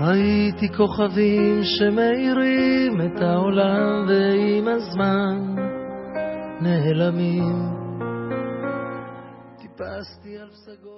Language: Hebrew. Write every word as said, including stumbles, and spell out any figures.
ראיתי כוכבים שמאירים את העולם ועם הזמן נעלמים. טיפסתי על פסגות